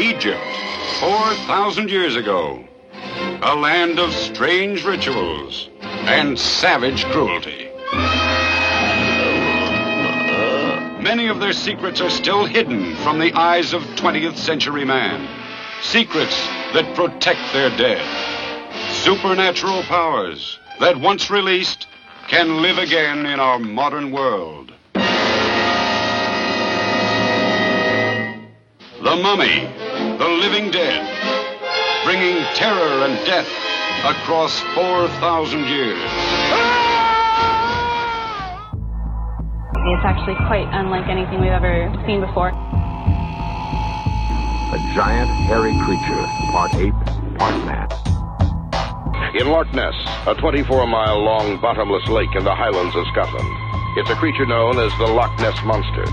Egypt, 4,000 years ago. A land of strange rituals and savage cruelty. Many of their secrets are still hidden from the eyes of 20th century man. Secrets that protect their dead. Supernatural powers that once released can live again in our modern world. The Mummy, the living dead, bringing terror and death across 4,000 years. It's actually quite unlike anything we've ever seen before. A giant, hairy creature, part ape, part man. In Loch Ness, a 24-mile-long bottomless lake in the Highlands of Scotland. It's a creature known as the Loch Ness Monster.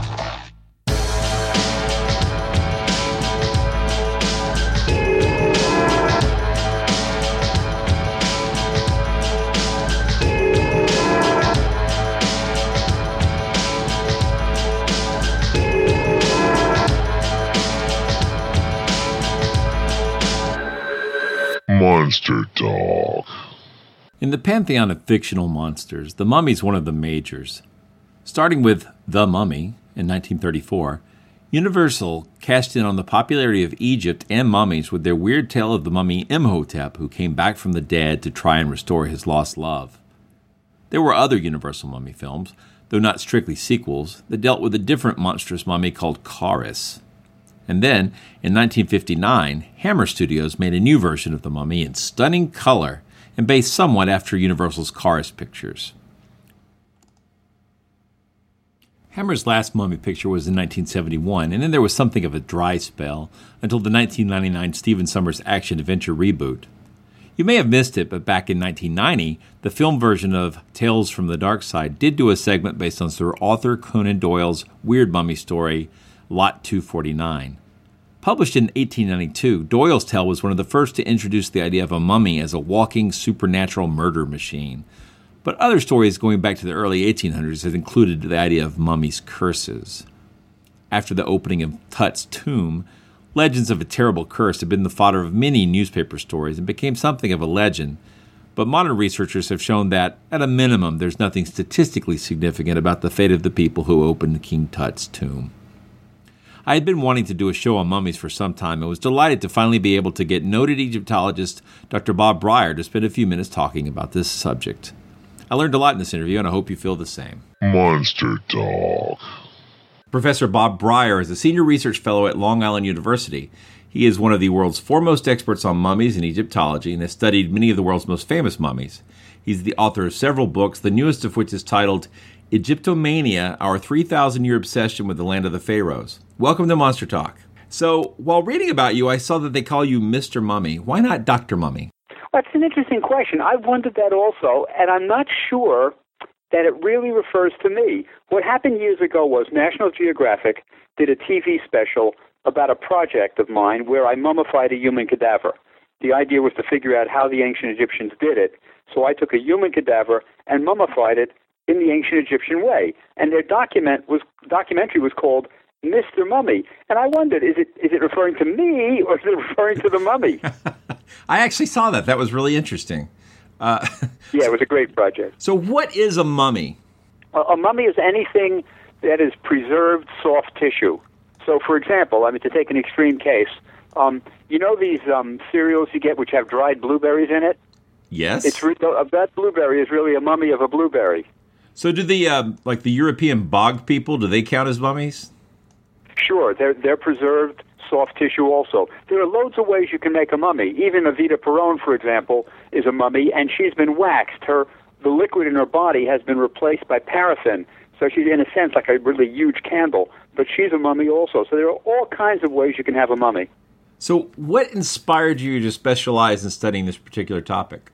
Monster Talk. In the pantheon of fictional monsters, the Mummy is one of the majors. Starting with The Mummy in 1934, Universal cashed in on the popularity of Egypt and mummies with their weird tale of the mummy Imhotep, who came back from the dead to try and restore his lost love. There were other Universal mummy films, though not strictly sequels, that dealt with a different monstrous mummy called Charis. And then, in 1959, Hammer Studios made a new version of The Mummy in stunning color and based somewhat after Universal's Charis pictures. Hammer's last Mummy picture was in 1971, and then there was something of a dry spell until the 1999 Stephen Sommers action-adventure reboot. You may have missed it, but back in 1990, the film version of Tales from the Dark Side did do a segment based on Sir Arthur Conan Doyle's weird mummy story, Lot 249. Published in 1892, Doyle's tale was one of the first to introduce the idea of a mummy as a walking supernatural murder machine. But other stories going back to the early 1800s had included the idea of mummies' curses. After the opening of Tut's tomb, legends of a terrible curse had been the fodder of many newspaper stories and became something of a legend. But modern researchers have shown that, at a minimum, there's nothing statistically significant about the fate of the people who opened King Tut's tomb. I had been wanting to do a show on mummies for some time and was delighted to finally be able to get noted Egyptologist Dr. Bob Breyer to spend a few minutes talking about this subject. I learned a lot in this interview, and I hope you feel the same. Monster Talk. Professor Bob Breyer is a senior research fellow at Long Island University. He is one of the world's foremost experts on mummies and Egyptology and has studied many of the world's most famous mummies. He's the author of several books, the newest of which is titled Egyptomania, Our 3,000-Year Obsession with the Land of the Pharaohs. Welcome to Monster Talk. So, while reading about you, I saw that they call you Mr. Mummy. Why not Dr. Mummy? That's an interesting question. I've wondered that also, and I'm not sure that it really refers to me. What happened years ago was National Geographic did a TV special about a project of mine where I mummified a human cadaver. The idea was to figure out how the ancient Egyptians did it. So I took a human cadaver and mummified it in the ancient Egyptian way. And their documentary was called Mr. Mummy. And I wondered, is it referring to me or is it referring to the mummy? I actually saw that. That was really interesting. Yeah, it was a great project. So what is a mummy? A mummy is anything that is preserved soft tissue. So, for example, to take an extreme case, you know these cereals you get which have dried blueberries in it? Yes. That blueberry is really a mummy of a blueberry. So do the European bog people, do they count as mummies? Sure, they're preserved soft tissue also. There are loads of ways you can make a mummy. Even Evita Peron, for example, is a mummy, and she's been waxed. The liquid in her body has been replaced by paraffin, so she's, in a sense, like a really huge candle. But she's a mummy also. So there are all kinds of ways you can have a mummy. So what inspired you to specialize in studying this particular topic?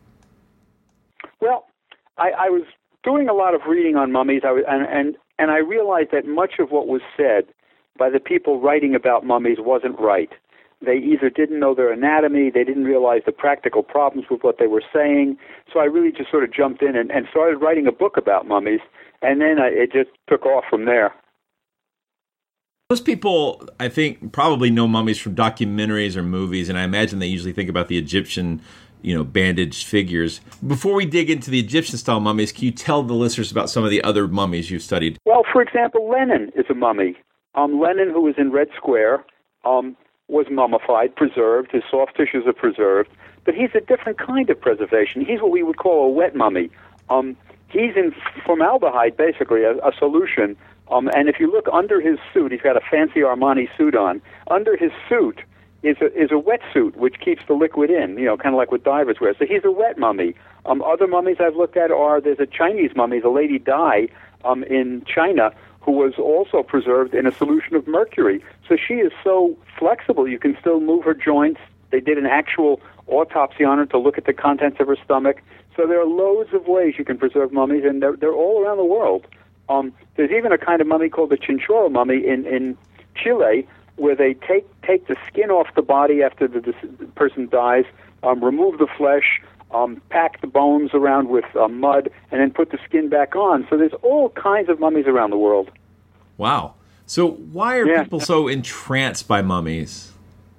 Well, I was doing a lot of reading on mummies, and I realized that much of what was said by the people writing about mummies wasn't right. They either didn't know their anatomy, they didn't realize the practical problems with what they were saying. So I really just sort of jumped in and started writing a book about mummies, and then it just took off from there. Most people, I think, probably know mummies from documentaries or movies, and I imagine they usually think about the Egyptian, bandaged figures. Before we dig into the Egyptian-style mummies, can you tell the listeners about some of the other mummies you've studied? Well, for example, Lenin is a mummy. Lenin, who was in Red Square, was mummified, preserved. His soft tissues are preserved. But he's a different kind of preservation. He's what we would call a wet mummy. He's in formaldehyde, basically, a solution. And if you look under his suit, he's got a fancy Armani suit on. Under his suit is a wetsuit, which keeps the liquid in, kind of like what divers wear. So he's a wet mummy. Other mummies I've looked at there's a Chinese mummy, the Lady Dai, in China, who was also preserved in a solution of mercury. So she is so flexible, you can still move her joints. They did an actual autopsy on her to look at the contents of her stomach. So there are loads of ways you can preserve mummies, and they're all around the world. There's even a kind of mummy called the Chinchorro mummy in Chile, where they take the skin off the body after the person dies, remove the flesh, pack the bones around with mud, and then put the skin back on. So there's all kinds of mummies around the world. Wow. So why are people so entranced by mummies?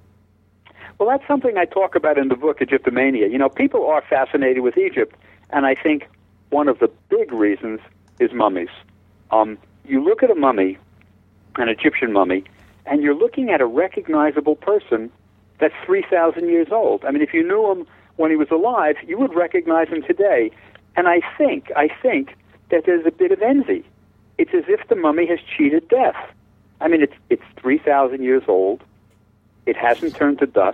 Well, that's something I talk about in the book, Egyptomania. People are fascinated with Egypt, and I think one of the big reasons is mummies. You look at a mummy, an Egyptian mummy, and you're looking at a recognizable person that's 3,000 years old. I mean, if you knew him when he was alive, you would recognize him today. And I think that there's a bit of envy. It's as if the mummy has cheated death. I mean, it's 3,000 years old. It hasn't turned to dust.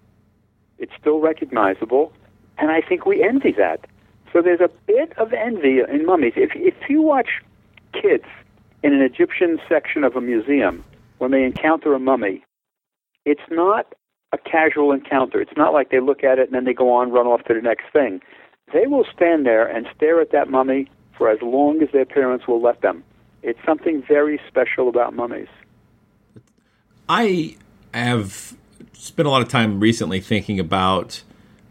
It's still recognizable, and I think we envy that. So there's a bit of envy in mummies. If you watch kids in an Egyptian section of a museum, when they encounter a mummy, it's not a casual encounter. It's not like they look at it and then they go on, run off to the next thing. They will stand there and stare at that mummy for as long as their parents will let them. It's something very special about mummies. I have spent a lot of time recently thinking about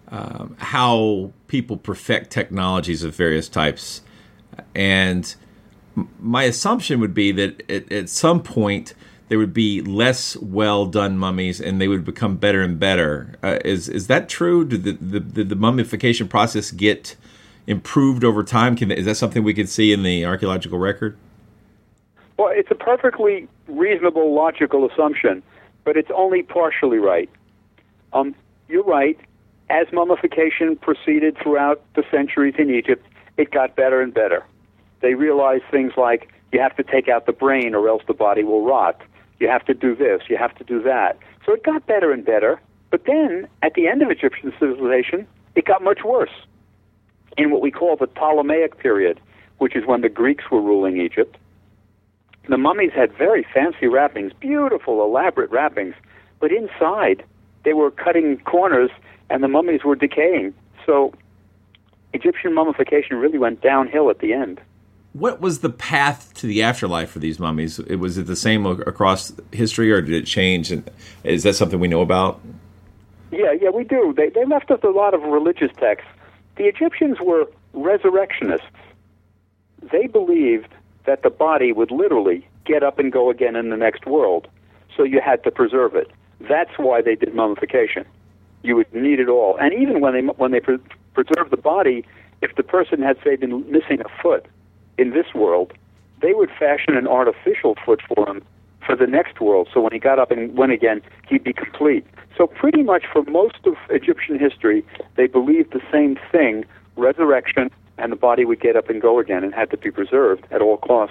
how people perfect technologies of various types. And my assumption would be that at some point there would be less well-done mummies and they would become better and better. Is that true? Did the mummification process get improved over time? Is that something we could see in the archaeological record? Well, it's a perfectly reasonable, logical assumption, but it's only partially right. You're right. As mummification proceeded throughout the centuries in Egypt, it got better and better. They realized things like you have to take out the brain or else the body will rot. You have to do this. You have to do that. So it got better and better. But then, at the end of Egyptian civilization, it got much worse. In what we call the Ptolemaic period, which is when the Greeks were ruling Egypt, the mummies had very fancy wrappings, beautiful, elaborate wrappings. But inside, they were cutting corners, and the mummies were decaying. So Egyptian mummification really went downhill at the end. What was the path to the afterlife for these mummies? Was it the same across history, or did it change? And is that something we know about? Yeah, we do. They left us a lot of religious texts. The Egyptians were resurrectionists. They believed that the body would literally get up and go again in the next world, so you had to preserve it. That's why they did mummification. You would need it all. And even when they preserved the body, if the person had, say, been missing a foot in this world, they would fashion an artificial foot for him for the next world, so when he got up and went again, he'd be complete. So pretty much for most of Egyptian history, they believed the same thing, resurrection, and the body would get up and go again and had to be preserved at all costs.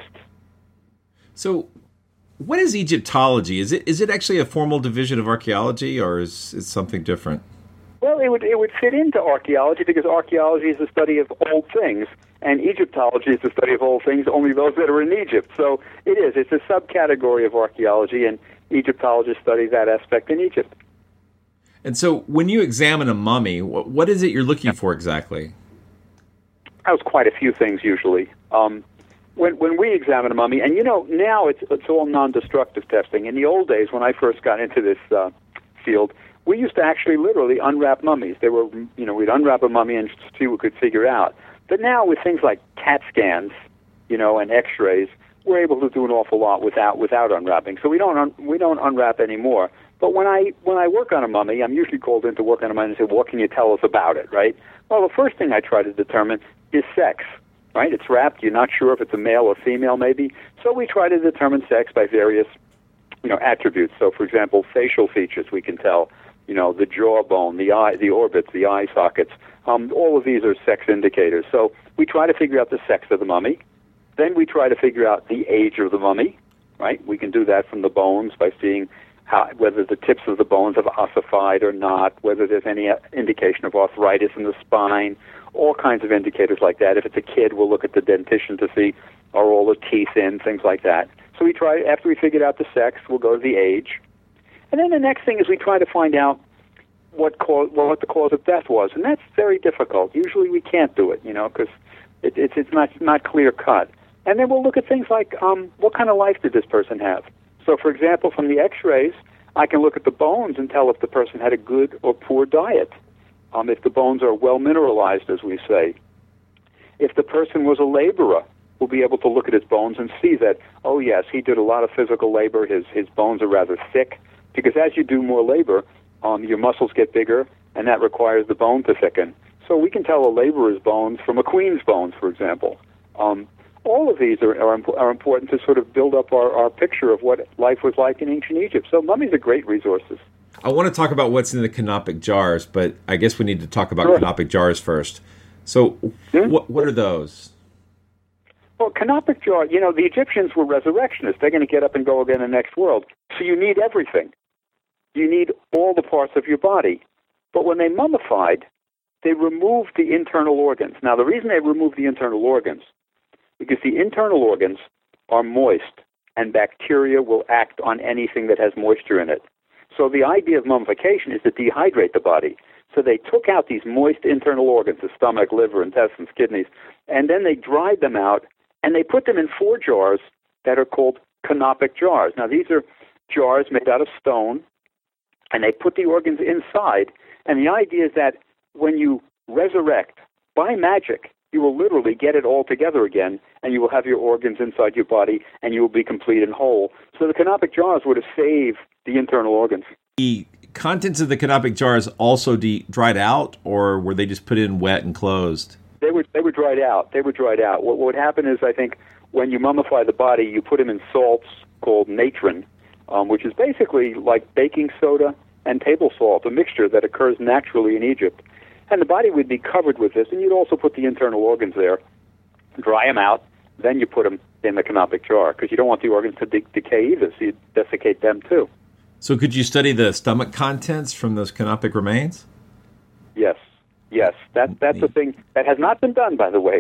So what is Egyptology? Is it actually a formal division of archaeology, or is it something different? Well, it would fit into archaeology because archaeology is the study of old things, and Egyptology is the study of old things, only those that are in Egypt. So it is. It's a subcategory of archaeology, and Egyptologists study that aspect in Egypt. And so when you examine a mummy, what is it you're looking for exactly? That was quite a few things usually. When we examine a mummy, and now it's all non-destructive testing. In the old days, when I first got into this field, we used to actually literally unwrap mummies. We'd unwrap a mummy and see what we could figure out. But now with things like CAT scans, and X-rays, we're able to do an awful lot without unwrapping. So we don't unwrap anymore. But when I work on a mummy, I'm usually called in to work on a mummy and say, "What can you tell us about it?" Right? Well, the first thing I try to determine is sex. Right? It's wrapped. You're not sure if it's a male or female, maybe. So we try to determine sex by various, attributes. So, for example, facial features we can tell. The jawbone, the eye, the orbits, the eye sockets. All of these are sex indicators. So we try to figure out the sex of the mummy. Then we try to figure out the age of the mummy. Right? We can do that from the bones by seeing whether the tips of the bones have ossified or not, whether there's any indication of arthritis in the spine, all kinds of indicators like that. If it's a kid, we'll look at the dentition to see are all the teeth in, things like that. So we try, after we figured out the sex, we'll go to the age. And then the next thing is we try to find out what the cause of death was, and that's very difficult. Usually we can't do it, because it's not clear cut. And then we'll look at things like what kind of life did this person have. So, for example, from the X-rays, I can look at the bones and tell if the person had a good or poor diet. If the bones are well mineralized, as we say. If the person was a laborer, we'll be able to look at his bones and see that, oh yes, he did a lot of physical labor. His bones are rather thick, because as you do more labor, your muscles get bigger, and that requires the bone to thicken. So we can tell a laborer's bones from a queen's bones, for example. All of these are important to sort of build up our picture of what life was like in ancient Egypt. So mummies are great resources. I want to talk about what's in the canopic jars, but I guess we need to talk about canopic jars first. So what are those? Well, canopic jar, the Egyptians were resurrectionists. They're going to get up and go again in the next world. So you need everything. You need all the parts of your body. But when they mummified, they removed the internal organs. Now, the reason they removed the internal organs, because the internal organs are moist, and bacteria will act on anything that has moisture in it. So the idea of mummification is to dehydrate the body. So they took out these moist internal organs, the stomach, liver, intestines, kidneys, and then they dried them out, and they put them in 4 jars that are called canopic jars. Now, these are jars made out of stone, and they put the organs inside, and the idea is that when you resurrect, by magic, you will literally get it all together again, and you will have your organs inside your body, and you will be complete and whole. So the canopic jars were to save the internal organs. The contents of the canopic jars also dried out, or were they just put in wet and closed? They were dried out. They were dried out. What would happen is, I think, when you mummify the body, you put them in salts called natron, which is basically like baking soda and table salt, a mixture that occurs naturally in Egypt. And the body would be covered with this, and you'd also put the internal organs there, dry them out, then you put them in the canopic jar, because you don't want the organs to decay either, so you desiccate them too. So could you study the stomach contents from those canopic remains? Yes. That's the thing that has not been done, by the way.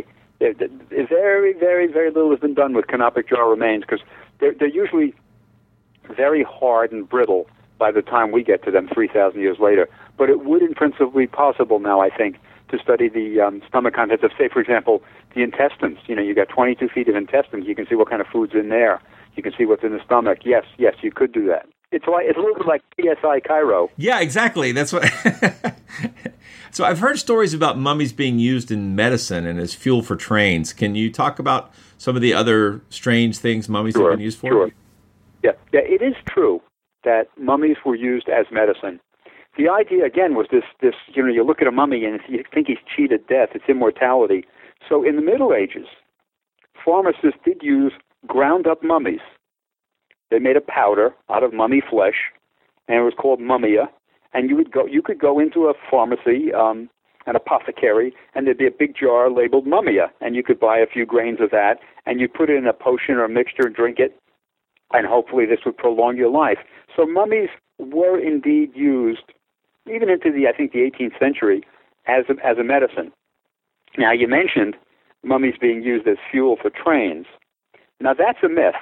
Very, very, very little has been done with canopic jar remains, because they're usually very hard and brittle by the time we get to them 3,000 years later. But it would in principle be possible now, I think, to study the stomach contents of, say, for example, the intestines. You got 22 feet of intestines. You can see what kind of food's in there. You can see what's in the stomach. Yes, you could do that. It's a little bit like PSI Cairo. Yeah, exactly. That's what. So I've heard stories about mummies being used in medicine and as fuel for trains. Can you talk about some of the other strange things mummies have been used for? Sure. Yeah, it is true that mummies were used as medicine. The idea, again, was this, you look at a mummy and you think he's cheated death, it's immortality. So in the Middle Ages, pharmacists did use ground-up mummies. They made a powder out of mummy flesh, and it was called mummia. And you could go into a pharmacy, an apothecary, and there'd be a big jar labeled mummia, and you could buy a few grains of that, and you put it in a potion or a mixture and drink it, and hopefully this would prolong your life. So mummies were indeed used, even into the 18th century, as a medicine. Now, you mentioned mummies being used as fuel for trains. Now, that's a myth.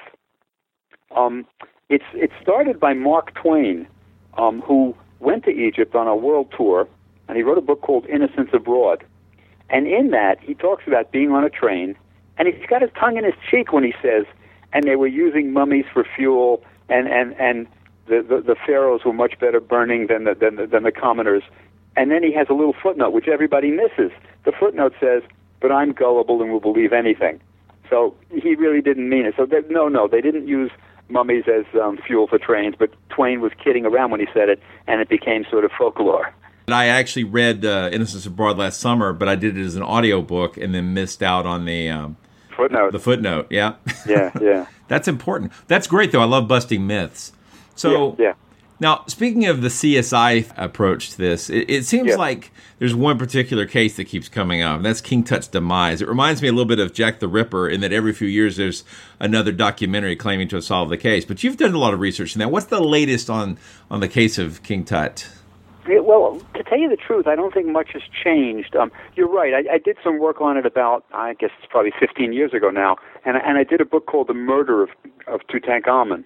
It started by Mark Twain, who went to Egypt on a world tour, and he wrote a book called Innocents Abroad. And in that, he talks about being on a train, and he's got his tongue in his cheek when he says, and they were using mummies for fuel, and the pharaohs were much better burning than the commoners. And then he has a little footnote, which everybody misses. The footnote says, but I'm gullible and will believe anything. So he really didn't mean it. So no, they didn't use mummies as fuel for trains, but Twain was kidding around when he said it, and it became sort of folklore. I actually read Innocents Abroad last summer, but I did it as an audiobook and then missed out on the footnote. The footnote, yeah. Yeah. That's important. That's great, though. I love busting myths. So, yeah. Now, speaking of the CSI approach to this, it seems like there's one particular case that keeps coming up, and that's King Tut's demise. It reminds me a little bit of Jack the Ripper in that every few years there's another documentary claiming to have solved the case. But you've done a lot of research in that. What's the latest on the case of King Tut? Well, to tell you the truth, I don't think much has changed. You're right. I did some work on it about, I guess it's probably 15 years ago now, and I did a book called The Murder of Tutankhamun.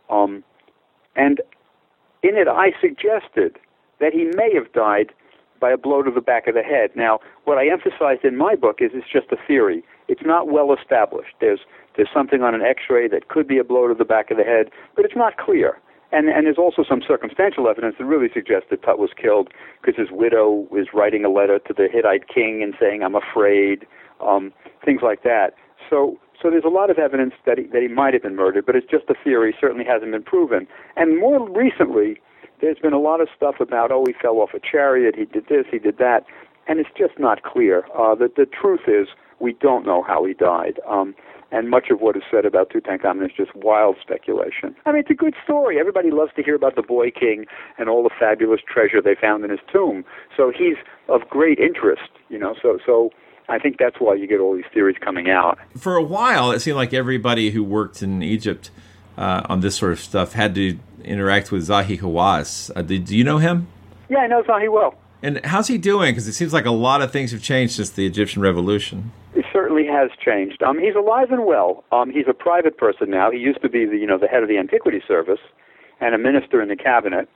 And in it, I suggested that he may have died by a blow to the back of the head. Now, what I emphasized in my book is it's just a theory. It's not well established. There's something on an X-ray that could be a blow to the back of the head, but it's not clear. And there's also some circumstantial evidence that really suggests that Tut was killed because his widow is writing a letter to the Hittite king and saying, "I'm afraid," things like that. So there's a lot of evidence that he might have been murdered, but it's just a theory. Certainly hasn't been proven. And more recently, there's been a lot of stuff about, he fell off a chariot, he did this, he did that, and it's just not clear. The truth is, we don't know how he died. And much of what is said about Tutankhamun is just wild speculation. I mean, it's a good story. Everybody loves to hear about the boy king and all the fabulous treasure they found in his tomb. So he's of great interest, So I think that's why you get all these theories coming out. For a while, it seemed like everybody who worked in Egypt on this sort of stuff had to interact with Zahi Hawass. Do you know him? Yeah, I know Zahi well. And how's he doing? Because it seems like a lot of things have changed since the Egyptian Revolution. It certainly has changed. He's alive and well. He's a private person now. He used to be the head of the Antiquity Service and a minister in the cabinet.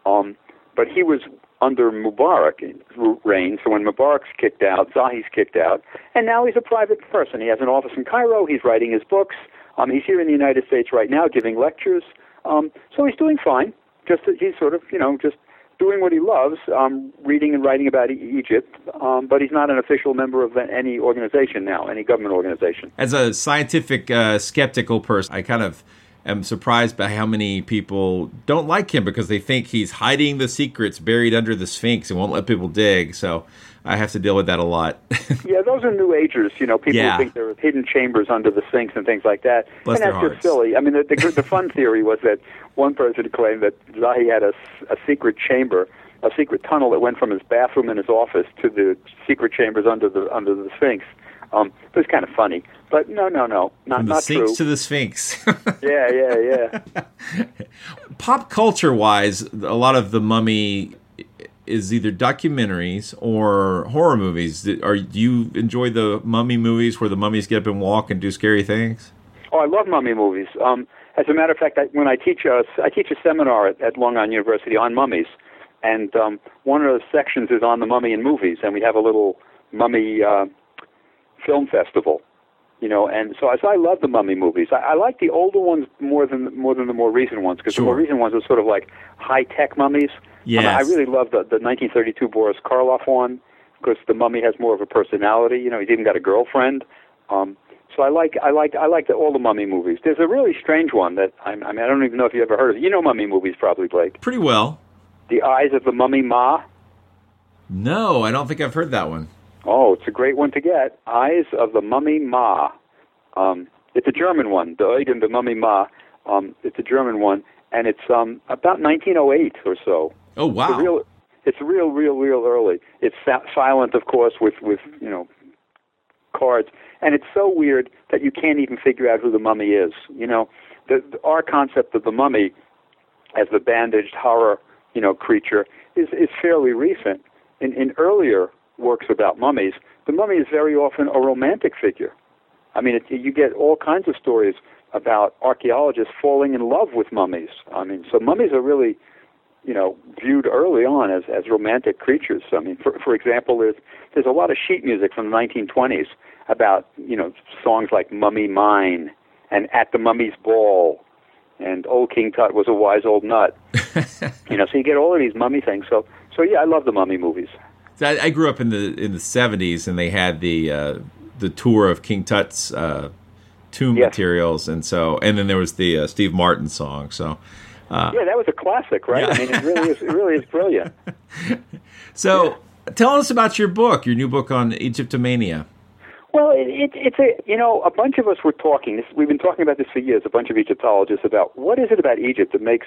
But he was under Mubarak's reign. So when Mubarak's kicked out, Zahi's kicked out, and now he's a private person. He has an office in Cairo. He's writing his books. He's here in the United States right now giving lectures. So he's doing fine. He's sort of, just doing what he loves, reading and writing about Egypt, but he's not an official member of any organization now, any government organization. As a scientific, skeptical person, I kind of am surprised by how many people don't like him because they think he's hiding the secrets buried under the Sphinx and won't let people dig, so I have to deal with that a lot. Yeah, those are New Agers, people who think there are hidden chambers under the Sphinx and things like that. Bless and that's just silly. I mean, the fun theory was that one person claimed that Zahi had a secret chamber, a secret tunnel that went from his bathroom in his office to the secret chambers under the Sphinx. It was kind of funny. But no, not true. From the Sphinx to the Sphinx. Yeah. Pop culture-wise, a lot of the Mummy is either documentaries or horror movies. Do you enjoy the mummy movies where the mummies get up and walk and do scary things? Oh, I love mummy movies. As a matter of fact, when I teach a seminar at Long Island University on mummies, and one of the sections is on the mummy in movies, and we have a little mummy film festival. And so I love the mummy movies. I like the older ones more than the more recent ones, because the more recent ones are sort of like high-tech mummies. Yes. I really love the 1932 Boris Karloff one, because the mummy has more of a personality. He's even got a girlfriend. So I like all the mummy movies. There's a really strange one that I don't even know if you ever heard of it. You know mummy movies probably, Blake. Pretty well. The Eyes of the Mummy Ma. No, I don't think I've heard that one. Oh, it's a great one to get. Eyes of the Mummy Ma. It's a German one. The Augen the Mummy Ma. It's a German one, and it's about 1908 or so. Oh wow! It's real early. It's silent, of course, with cards, and it's so weird that you can't even figure out who the mummy is. Our concept of the mummy as the bandaged horror, creature is fairly recent. In earlier works about mummies, the mummy is very often a romantic figure. I mean, you get all kinds of stories about archaeologists falling in love with mummies. I mean, so mummies are really, viewed early on as romantic creatures. I mean, for example, there's a lot of sheet music from the 1920s about, songs like Mummy Mine and At the Mummy's Ball and Old King Tut was a wise old nut. So you get all of these mummy things. So yeah, I love the mummy movies. I grew up in the 70s, and they had the tour of King Tut's tomb Yes. materials, and then there was the Steve Martin song. So, Yeah, that was a classic, right? Yeah. I mean, it really is brilliant. so tell us about your book, your new book on Egyptomania. Well, it's a bunch of us were talking. We've been talking about this for years. A bunch of Egyptologists about what is it about Egypt that makes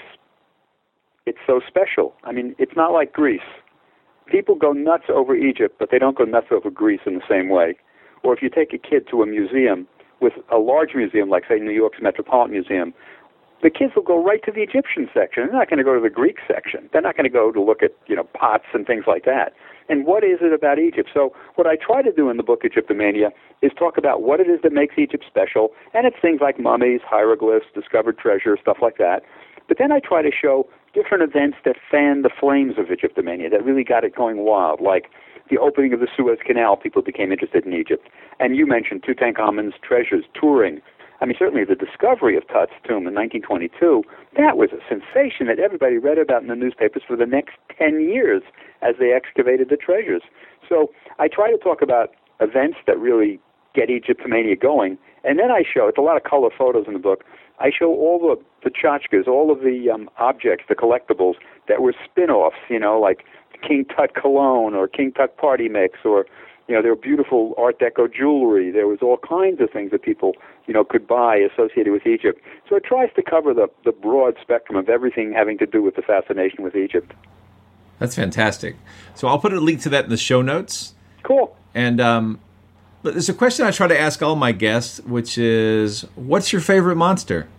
it so special. I mean, it's not like Greece. People go nuts over Egypt, but they don't go nuts over Greece in the same way. Or if you take a kid to a museum, with a large museum like, say, New York's Metropolitan Museum, the kids will go right to the Egyptian section. They're not going to go to the Greek section. They're not going to go to look at, pots and things like that. And what is it about Egypt? So what I try to do in the book Egyptomania is talk about what it is that makes Egypt special, and it's things like mummies, hieroglyphs, discovered treasure, stuff like that. But then I try to show different events that fanned the flames of Egyptomania, that really got it going wild, like the opening of the Suez Canal. People became interested in Egypt. And you mentioned Tutankhamun's treasures, touring. I mean, certainly the discovery of Tut's tomb in 1922, that was a sensation that everybody read about in the newspapers for the next 10 years as they excavated the treasures. So I try to talk about events that really get Egyptomania going, and then I show, it's a lot of color photos in the book, I show all the tchotchkes, all of the objects, the collectibles that were spin-offs, like King Tut cologne or King Tut party mix, or there were beautiful Art Deco jewelry. There was all kinds of things that people, could buy associated with Egypt. So it tries to cover the broad spectrum of everything having to do with the fascination with Egypt. That's fantastic. So I'll put a link to that in the show notes. Cool. And there's a question I try to ask all my guests, which is, what's your favorite monster?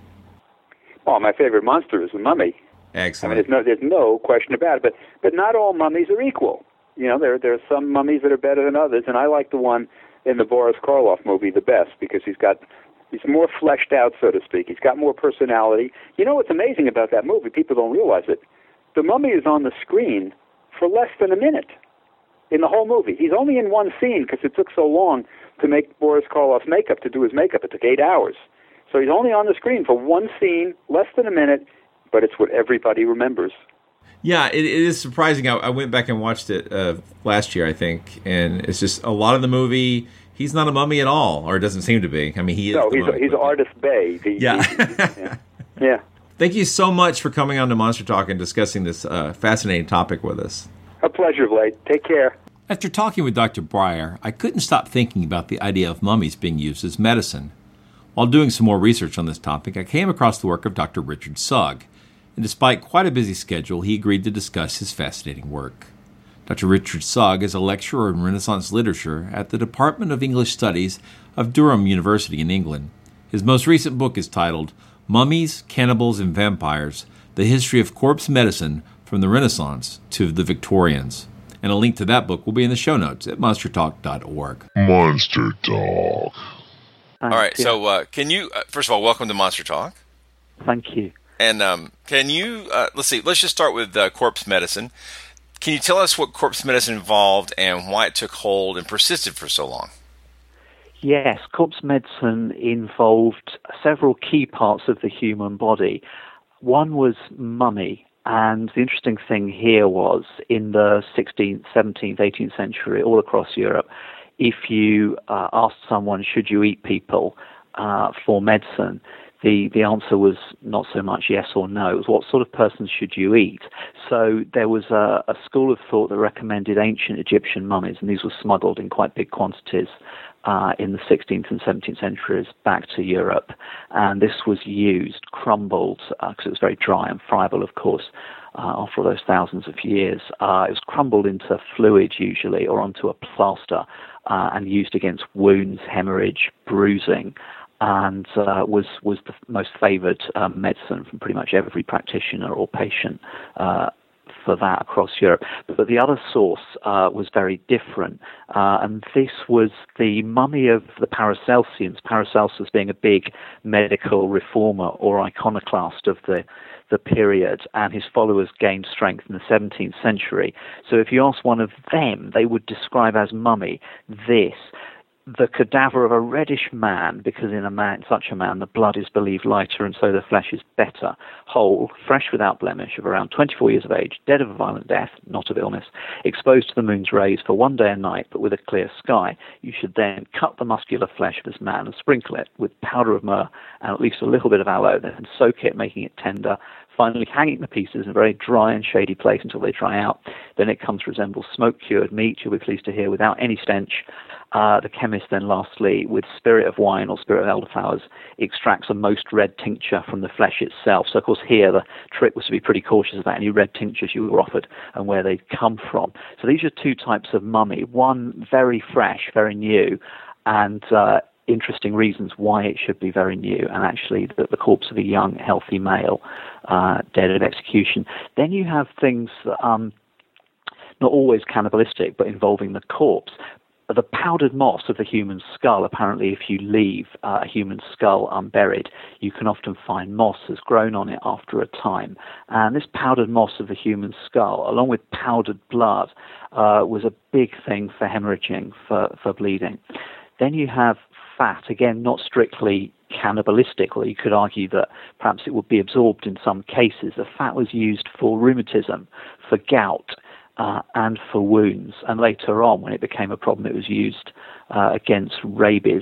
Well, my favorite monster is the mummy. Excellent. I mean, there's no question about it. But not all mummies are equal. There are some mummies that are better than others, and I like the one in the Boris Karloff movie the best because he's more fleshed out, so to speak. He's got more personality. What's amazing about that movie? People don't realize it. The mummy is on the screen for less than a minute in the whole movie. He's only in one scene because it took so long to make Boris Karloff's makeup, to do his makeup. It took 8 hours. So he's only on the screen for one scene, less than a minute, but it's what everybody remembers. Yeah, it is surprising. I went back and watched it last year, I think, and it's just a lot of the movie, he's not a mummy at all, or it doesn't seem to be. I mean, he is. No, the mummy, he's Artist Bay. Yeah. Thank you so much for coming on to Monster Talk and discussing this fascinating topic with us. A pleasure, Blade. Take care. After talking with Dr. Breyer, I couldn't stop thinking about the idea of mummies being used as medicine. While doing some more research on this topic, I came across the work of Dr. Richard Sugg, and despite quite a busy schedule, he agreed to discuss his fascinating work. Dr. Richard Sugg is a lecturer in Renaissance literature at the Department of English Studies of Durham University in England. His most recent book is titled Mummies, Cannibals, and Vampires, The History of Corpse Medicine from the Renaissance to the Victorians. And a link to that book will be in the show notes at monstertalk.org. Monster Talk. All right, so can you, first of all, welcome to Monster Talk. Thank you. And can you, let's just start with corpse medicine. Can you tell us what corpse medicine involved and why it took hold and persisted for so long? Yes, corpse medicine involved several key parts of the human body. One was mummy, and the interesting thing here was in the 16th, 17th, 18th century, all across Europe, if you asked someone, should you eat people for medicine, the answer was not so much yes or no. It was what sort of person should you eat? So there was a school of thought that recommended ancient Egyptian mummies, and these were smuggled in quite big quantities in the 16th and 17th centuries back to Europe. And this was used, crumbled, because it was very dry and friable, of course, after all those thousands of years. It was crumbled into fluid usually or onto a plaster and used against wounds, hemorrhage, bruising, and was the most favoured medicine from pretty much every practitioner or patient for that across Europe. But the other source was very different, and this was the mummy of the Paracelsians, Paracelsus being a big medical reformer or iconoclast of the period, and his followers gained strength in the 17th century. So if you ask one of them, they would describe as mummy this. the cadaver of a reddish man, because in such a man, the blood is believed lighter, and so the flesh is better, whole, fresh without blemish, of around 24 years of age, dead of a violent death, not of illness, exposed to the moon's rays for 1 day and night, but with a clear sky. You should then cut the muscular flesh of this man and sprinkle it with powder of myrrh and at least a little bit of aloe, then soak it, making it tender, finally hanging the pieces in a very dry and shady place until they dry out. Then it comes to resemble smoke-cured meat, you'll be pleased to hear, without any stench. The chemist then lastly, with spirit of wine or spirit of elderflowers, extracts a most red tincture from the flesh itself. So of course here the trick was to be pretty cautious about any red tinctures you were offered and where they'd come from. So these are two types of mummy, one very fresh, very new, and interesting reasons why it should be very new, and actually the corpse of a young, healthy male dead of execution. Then you have things that not always cannibalistic, but involving the corpse. The powdered moss of the human skull, apparently if you leave a human skull unburied, you can often find moss has grown on it after a time. And this powdered moss of the human skull, along with powdered blood, was a big thing for hemorrhaging, for bleeding. Then you have fat, again, not strictly cannibalistic, or you could argue that perhaps it would be absorbed in some cases. The fat was used for rheumatism, for gout, and for wounds. And later on, when it became a problem, it was used against rabies.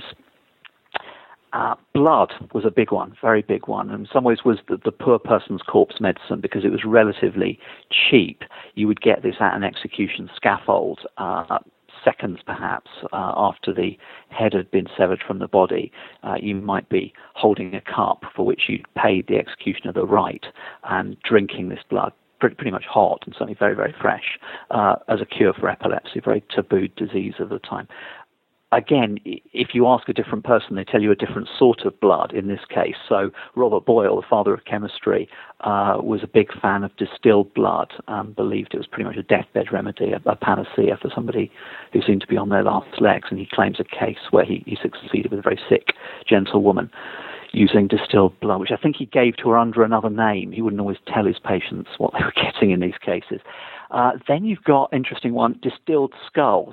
Blood was a big one, very big one. And in some ways was the poor person's corpse medicine, because it was relatively cheap. You would get this at an execution scaffold, seconds perhaps after the head had been severed from the body. You might be holding a cup for which you'd paid the executioner the right and drinking this blood pretty much hot and certainly very, very fresh as a cure for epilepsy, a very tabooed disease of the time. Again, if you ask a different person, they tell you a different sort of blood in this case. So Robert Boyle, the father of chemistry, was a big fan of distilled blood, believed it was pretty much a deathbed remedy, a panacea for somebody who seemed to be on their last legs. And he claims a case where he succeeded with a very sick gentlewoman using distilled blood, which I think he gave to her under another name. He wouldn't always tell his patients what they were getting in these cases. Then you've got, interesting one, distilled skull,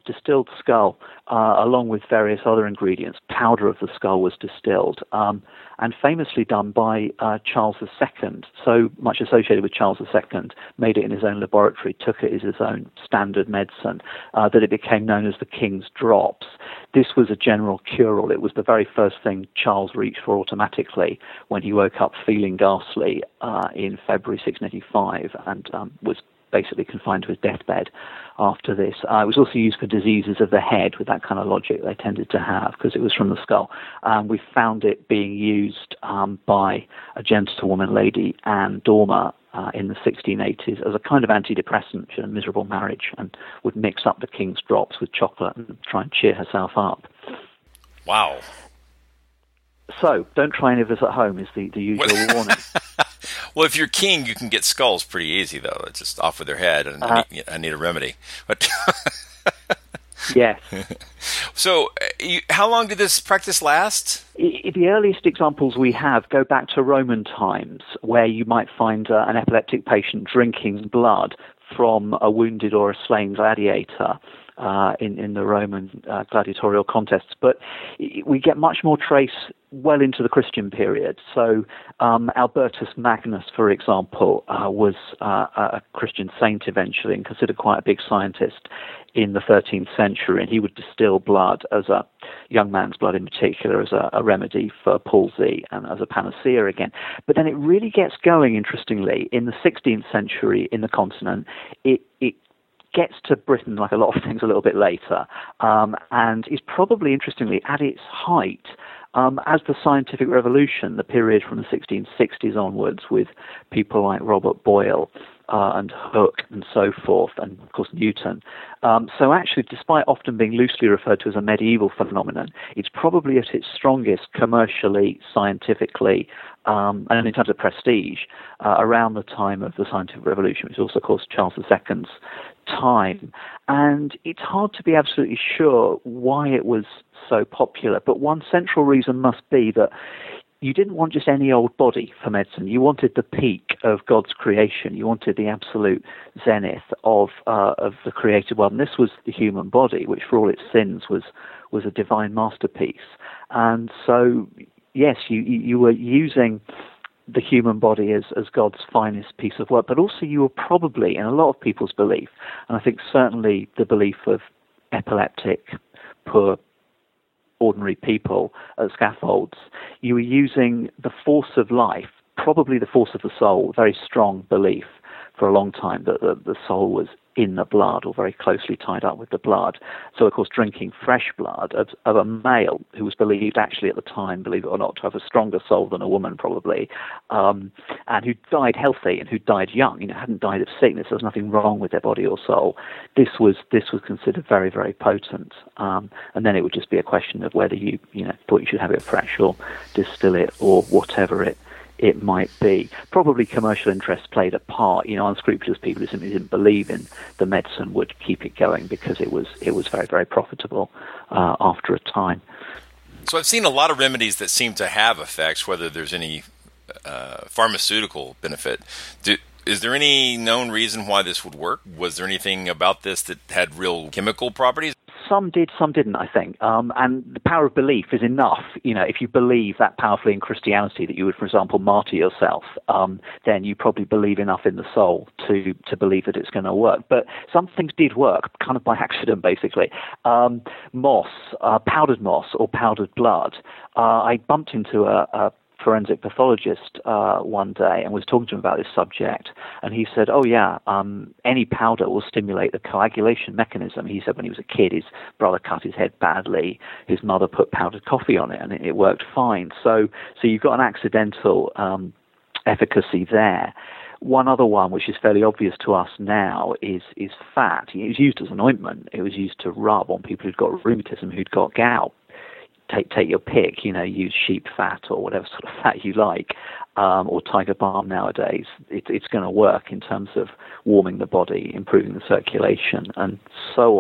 along with various other ingredients. Powder of the skull was distilled, and famously done by Charles II, so much associated with Charles II, made it in his own laboratory, took it as his own standard medicine, that it became known as the King's Drops. This was a general cure-all. It was the very first thing Charles reached for automatically when he woke up feeling ghastly in February 1685, and was basically confined to his deathbed after this. It was also used for diseases of the head, with that kind of logic they tended to have, because it was from the skull. We found it being used by a gentlewoman, Lady Anne Dormer, in the 1680s as a kind of antidepressant. She had a miserable marriage and would mix up the King's Drops with chocolate and try and cheer herself up. Wow. So, don't try any of this at home is the usual warning. Well, if you're king, you can get skulls pretty easy, though. It's just off with their head, and I need a remedy. But yes. So, how long did this practice last? The earliest examples we have go back to Roman times, where you might find an epileptic patient drinking blood from a wounded or a slain gladiator in the Roman gladiatorial contests. But we get much more trace well into the Christian period. So Albertus Magnus, for example, was a Christian saint eventually and considered quite a big scientist in the 13th century, and he would distill blood, as a young man's blood in particular, as a remedy for palsy and as a panacea again. But then it really gets going, interestingly, in the 16th century in the continent. It gets to Britain, like a lot of things, a little bit later, and is probably, interestingly, at its height as the scientific revolution, the period from the 1660s onwards, with people like Robert Boyle and Hooke and so forth, and of course Newton. So actually, despite often being loosely referred to as a medieval phenomenon, it's probably at its strongest commercially, scientifically, and in terms of prestige, around the time of the scientific revolution, which is also, of course, Charles II's time. And it's hard to be absolutely sure why it was so popular, but one central reason must be that you didn't want just any old body for medicine. You wanted the peak of God's creation. You wanted the absolute zenith of the created world. And this was the human body, which for all its sins was was a divine masterpiece. And so, yes, you were using the human body as God's finest piece of work, but also you were probably, in a lot of people's belief, and I think certainly the belief of epileptic, poor, ordinary people at scaffolds, you were using the force of life, probably the force of the soul, very strong belief for a long time that the soul was in the blood or very closely tied up with the blood. So, of course, drinking fresh blood of a male who was believed actually at the time, believe it or not, to have a stronger soul than a woman probably, and who died healthy and who died young, hadn't died of sickness. There was nothing wrong with their body or soul. This was considered very, very potent. And then it would just be a question of whether you thought you should have it fresh or distill it or whatever it might be. Probably commercial interests played a part. Unscrupulous people who simply didn't believe in the medicine would keep it going because it was very, very profitable after a time. So I've seen a lot of remedies that seem to have effects, whether there's any pharmaceutical benefit. Is there any known reason why this would work? Was there anything about this that had real chemical properties? Some did, some didn't, I think. And the power of belief is enough. If you believe that powerfully in Christianity that you would, for example, martyr yourself, then you probably believe enough in the soul to believe that it's going to work. But some things did work, kind of by accident, basically. Moss, powdered moss or powdered blood. I bumped into a forensic pathologist one day and was talking to him about this subject, and he said, any powder will stimulate the coagulation mechanism. He said when he was a kid, his brother cut his head badly, his mother put powdered coffee on it, and it worked fine. So you've got an accidental efficacy there. One other one, which is fairly obvious to us now, is fat. It was used as an ointment. It was used to rub on people who'd got rheumatism, who'd got gout. Take your pick, use sheep fat or whatever sort of fat you like, or tiger balm nowadays. It's going to work in terms of warming the body, improving the circulation, and so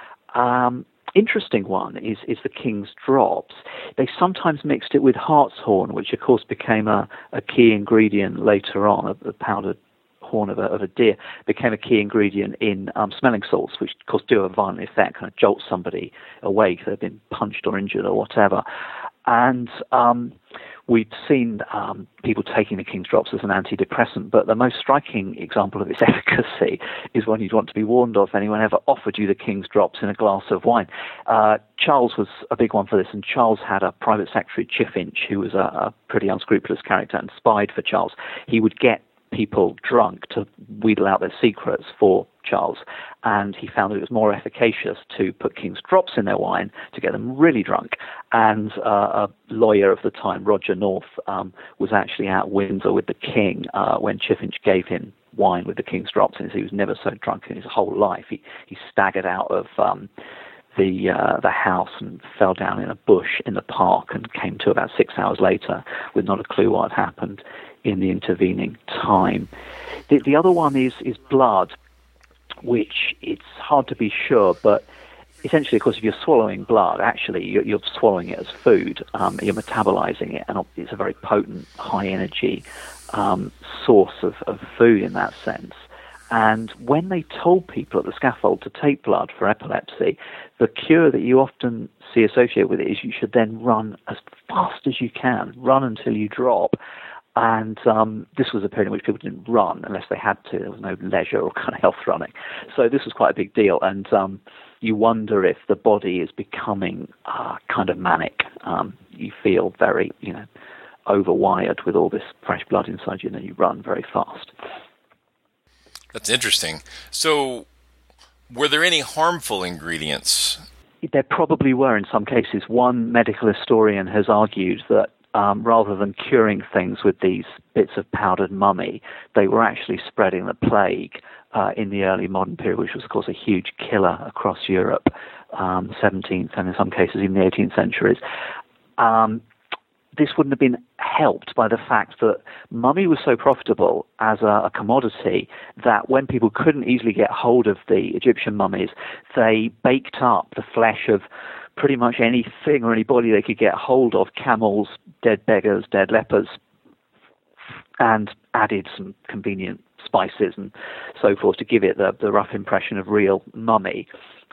on. Interesting one is the King's Drops. They sometimes mixed it with hartshorn, which of course became a key ingredient later on, the powdered horn of a deer, became a key ingredient in smelling salts, which of course do a violent effect, kind of jolt somebody awake if they've been punched or injured or whatever. And we've seen people taking the King's Drops as an antidepressant, but the most striking example of its efficacy is one you'd want to be warned of if anyone ever offered you the King's Drops in a glass of wine. Charles was a big one for this, and Charles had a private secretary, Chiffinch, who was a pretty unscrupulous character and spied for Charles. He would get people drunk to wheedle out their secrets for Charles, and he found that it was more efficacious to put King's Drops in their wine to get them really drunk. And a lawyer of the time, Roger North, was actually at Windsor with the King when Chiffinch gave him wine with the King's Drops, and he was never so drunk in his whole life. He staggered out of the house and fell down in a bush in the park and came to about 6 hours later with not a clue what had happened in the intervening time. The other one is blood, which it's hard to be sure, but essentially, of course, if you're swallowing blood, actually you're swallowing it as food. You're metabolizing it, and it's a very potent, high-energy source of food in that sense. And when they told people at the scaffold to take blood for epilepsy, the cure that you often see associated with it is you should then run as fast as you can, run until you drop. And this was a period in which people didn't run unless they had to. There was no leisure or kind of health running. So this was quite a big deal. And you wonder if the body is becoming kind of manic. You feel very, overwired with all this fresh blood inside you, and then you run very fast. That's interesting. So were there any harmful ingredients? There probably were in some cases. One medical historian has argued that rather than curing things with these bits of powdered mummy, they were actually spreading the plague in the early modern period, which was, of course, a huge killer across Europe, 17th and in some cases even the 18th centuries. This wouldn't have been helped by the fact that mummy was so profitable as a commodity that when people couldn't easily get hold of the Egyptian mummies, they baked up the flesh of pretty much anything or anybody they could get hold of, camels, dead beggars, dead lepers, and added some convenient spices and so forth to give it the rough impression of real mummy.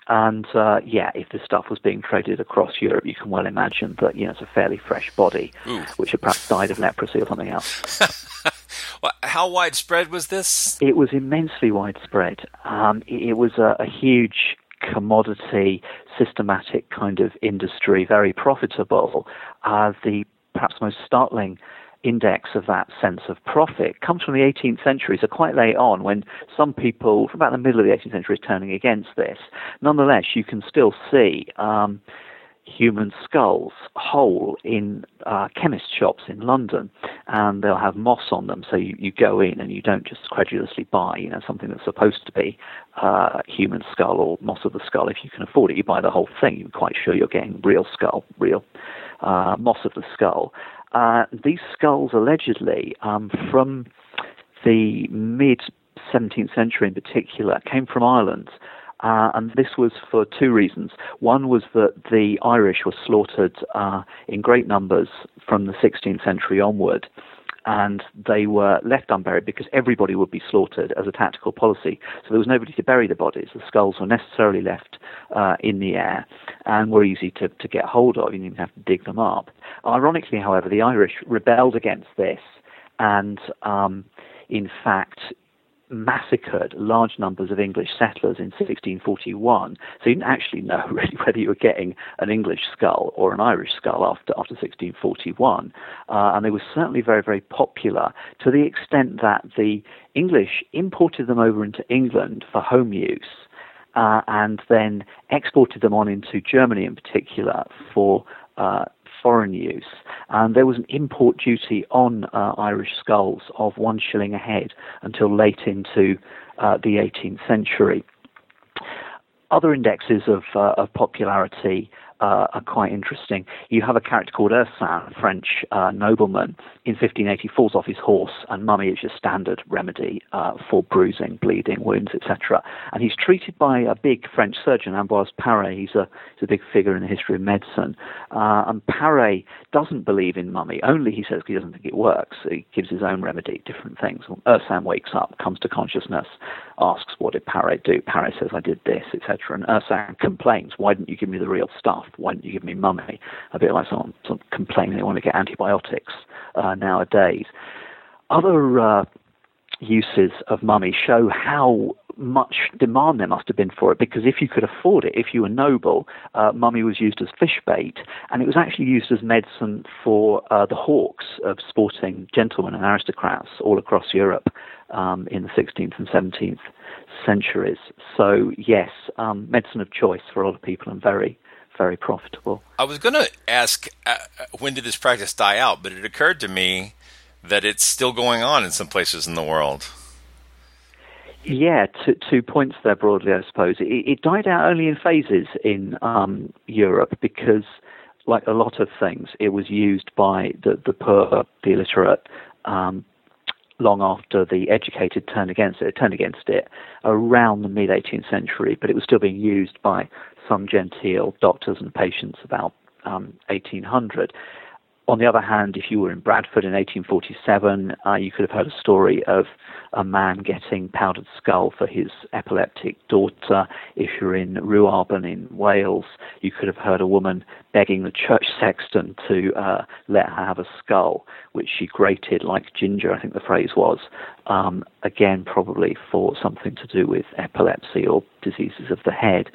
And if this stuff was being traded across Europe, you can well imagine that it's a fairly fresh body, which had perhaps died of leprosy or something else. Well, how widespread was this? It was immensely widespread. It was a huge commodity, systematic kind of industry, very profitable. The perhaps most startling index of that sense of profit comes from the 18th century, so quite late on, when some people, from about the middle of the 18th century, are turning against this. Nonetheless, you can still see human skulls whole in chemist shops in London, and they'll have moss on them, so you go in and you don't just credulously buy something that's supposed to be human skull or moss of the skull. If you can afford it, you buy the whole thing. You're quite sure you're getting real skull, real moss of the skull. These skulls allegedly from the mid-17th century in particular came from Ireland. And this was for two reasons. One was that the Irish were slaughtered in great numbers from the 16th century onward, and they were left unburied because everybody would be slaughtered as a tactical policy. So there was nobody to bury the bodies. The skulls were necessarily left in the air and were easy to get hold of. You didn't have to dig them up. Ironically, however, the Irish rebelled against this and, in fact, massacred large numbers of English settlers in 1641. So you didn't actually know really whether you were getting an English skull or an Irish skull after 1641. And they were certainly very, very popular to the extent that the English imported them over into England for home use and then exported them on into Germany in particular for foreign use. And there was an import duty on Irish skulls of 1 shilling a head until late into the 18th century. Other indexes of popularity are quite interesting. You have a character called Ursin, a French nobleman. In 1580, falls off his horse, and mummy is your standard remedy for bruising, bleeding, wounds, etc. And he's treated by a big French surgeon, Ambroise Paré. He's a big figure in the history of medicine. And Paré doesn't believe in mummy, only, he says, he doesn't think it works. He gives his own remedy, different things. Ursin wakes up, comes to consciousness, asks, what did Paré do? Paré says, I did this, etc. And Ursin complains, why didn't you give me the real stuff? Why didn't you give me mummy? A bit like someone complaining they want to get antibiotics nowadays. Other uses of mummy show how much demand there must have been for it, because if you could afford it, if you were noble, mummy was used as fish bait, and it was actually used as medicine for the hawks of sporting gentlemen and aristocrats all across Europe in the 16th and 17th centuries. So yes, medicine of choice for a lot of people, and very, very profitable. I was going to ask, when did this practice die out? But it occurred to me that it's still going on in some places in the world. Yeah, 2 points there broadly, I suppose. It died out only in phases in Europe because, like a lot of things, it was used by the poor, the illiterate, long after the educated turned against it. It turned against it around the mid-18th century, but it was still being used by some genteel doctors and patients about 1800. On the other hand, if you were in Bradford in 1847, you could have heard a story of a man getting powdered skull for his epileptic daughter. If you're in Rhuarben in Wales, you could have heard a woman begging the church sexton to let her have a skull, which she grated like ginger, I think the phrase was, again, probably for something to do with epilepsy or diseases of the head.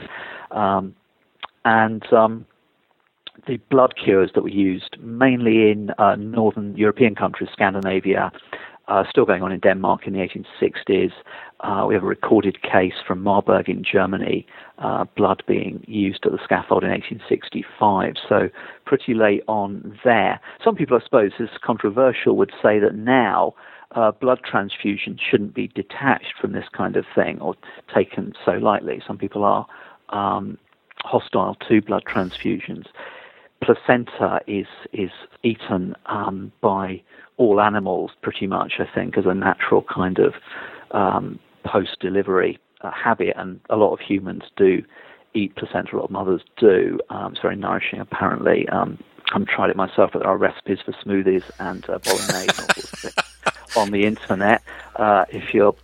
The blood cures that were used mainly in northern European countries, Scandinavia, still going on in Denmark in the 1860s. We have a recorded case from Marburg in Germany, blood being used at the scaffold in 1865, so pretty late on there. Some people, I suppose, is controversial, would say that now blood transfusion shouldn't be detached from this kind of thing or taken so lightly. Some people are hostile to blood transfusions. Placenta is eaten by all animals pretty much, I think, as a natural kind of post-delivery habit, and a lot of humans do eat placenta, a lot of mothers do. It's very nourishing, apparently. I've tried it myself, but there are recipes for smoothies and bolognese on the internet if you're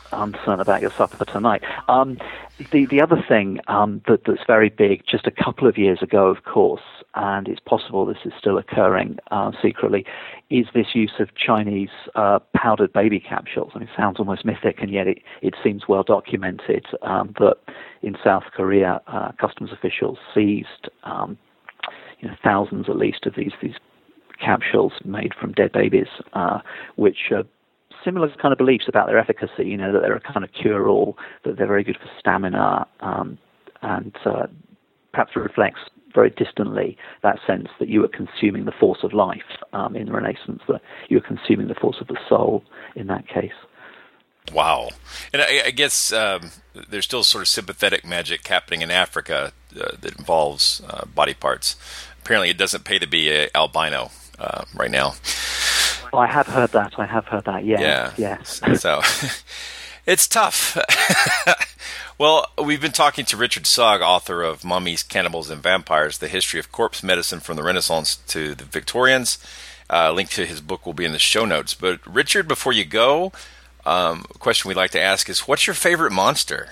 uncertain about your supper tonight. The other thing that's very big, just a couple of years ago, of course, and it's possible this is still occurring secretly, is this use of Chinese powdered baby capsules. I mean, it sounds almost mythic, and yet it seems well documented that in South Korea, customs officials seized thousands at least of these capsules made from dead babies, which are similar kind of beliefs about their efficacy, that they're a kind of cure-all, that they're very good for stamina, and perhaps reflects very distantly that sense that you are consuming the force of life in the Renaissance, that you are consuming the force of the soul in that case. Wow. And I guess there's still sort of sympathetic magic happening in Africa that involves body parts. Apparently it doesn't pay to be an albino right now. I have heard that. Yeah. Yes. So it's tough. Well, we've been talking to Richard Sogg, author of Mummies, Cannibals, and Vampires, The History of Corpse Medicine from the Renaissance to the Victorians. A link to his book will be in the show notes. But Richard, before you go, a question we'd like to ask is, what's your favorite monster?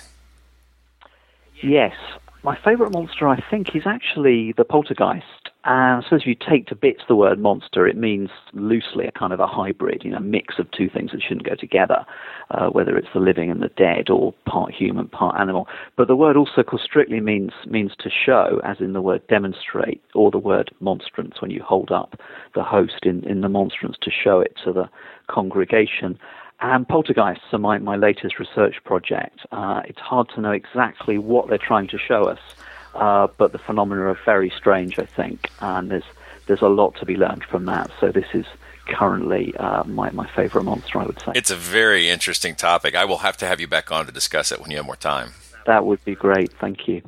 Yes. My favorite monster, I think, is actually the poltergeist. So if you take to bits the word monster, it means loosely a kind of a hybrid, mix of two things that shouldn't go together, whether it's the living and the dead, or part human, part animal. But the word also, strictly means to show, as in the word demonstrate, or the word monstrance, when you hold up the host in the monstrance to show it to the congregation. And poltergeists are my latest research project. It's hard to know exactly what they're trying to show us, but the phenomena are very strange, I think, and there's a lot to be learned from that. So this is currently my favorite monster, I would say. It's a very interesting topic. I will have to have you back on to discuss it when you have more time. That would be great. Thank you.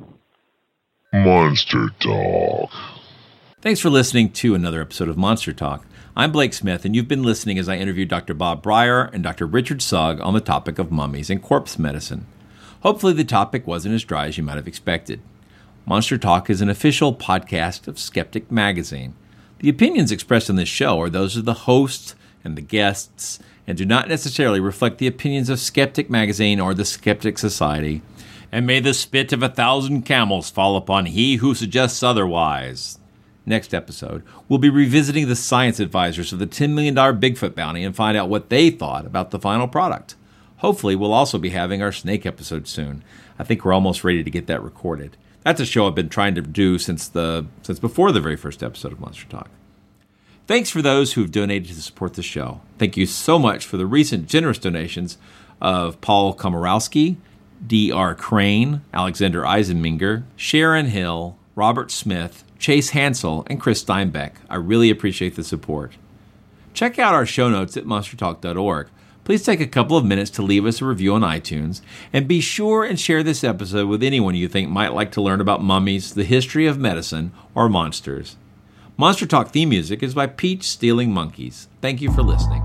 Monster Talk. Thanks for listening to another episode of Monster Talk. I'm Blake Smith, and you've been listening as I interview Dr. Bob Breyer and Dr. Richard Sogg on the topic of mummies and corpse medicine. Hopefully the topic wasn't as dry as you might have expected. Monster Talk is an official podcast of Skeptic Magazine. The opinions expressed on this show are those of the hosts and the guests, and do not necessarily reflect the opinions of Skeptic Magazine or the Skeptic Society. And may the spit of 1,000 camels fall upon he who suggests otherwise. Next episode, we'll be revisiting the science advisors of the $10 million Bigfoot bounty and find out what they thought about the final product. Hopefully, we'll also be having our snake episode soon. I think we're almost ready to get that recorded. That's a show I've been trying to do since before the very first episode of Monster Talk. Thanks for those who've donated to support the show. Thank you so much for the recent generous donations of Paul Komorowski, D.R. Crane, Alexander Eisenminger, Sharon Hill, Robert Smith, Chase Hansel, and Chris Steinbeck. I really appreciate the support. Check out our show notes at monstertalk.org. Please take a couple of minutes to leave us a review on iTunes, and be sure and share this episode with anyone you think might like to learn about mummies, the history of medicine, or monsters. Monster Talk theme music is by Peach Stealing Monkeys. Thank you for listening.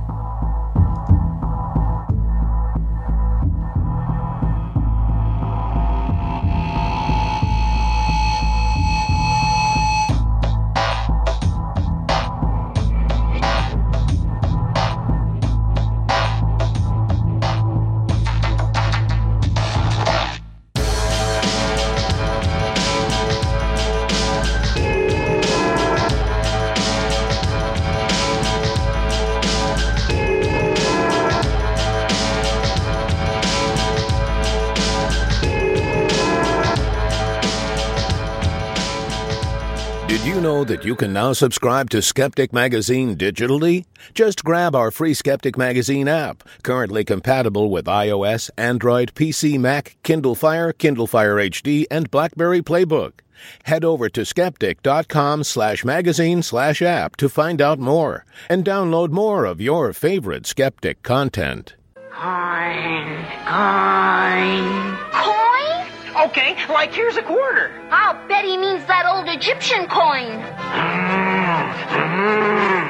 Did you know that you can now subscribe to Skeptic Magazine digitally? Just grab our free Skeptic Magazine app, currently compatible with iOS, Android, PC, Mac, Kindle Fire HD, and BlackBerry Playbook. Head over to skeptic.com/magazine/app to find out more and download more of your favorite Skeptic content. Coin. Okay, like here's a quarter. I'll bet he means that old Egyptian coin.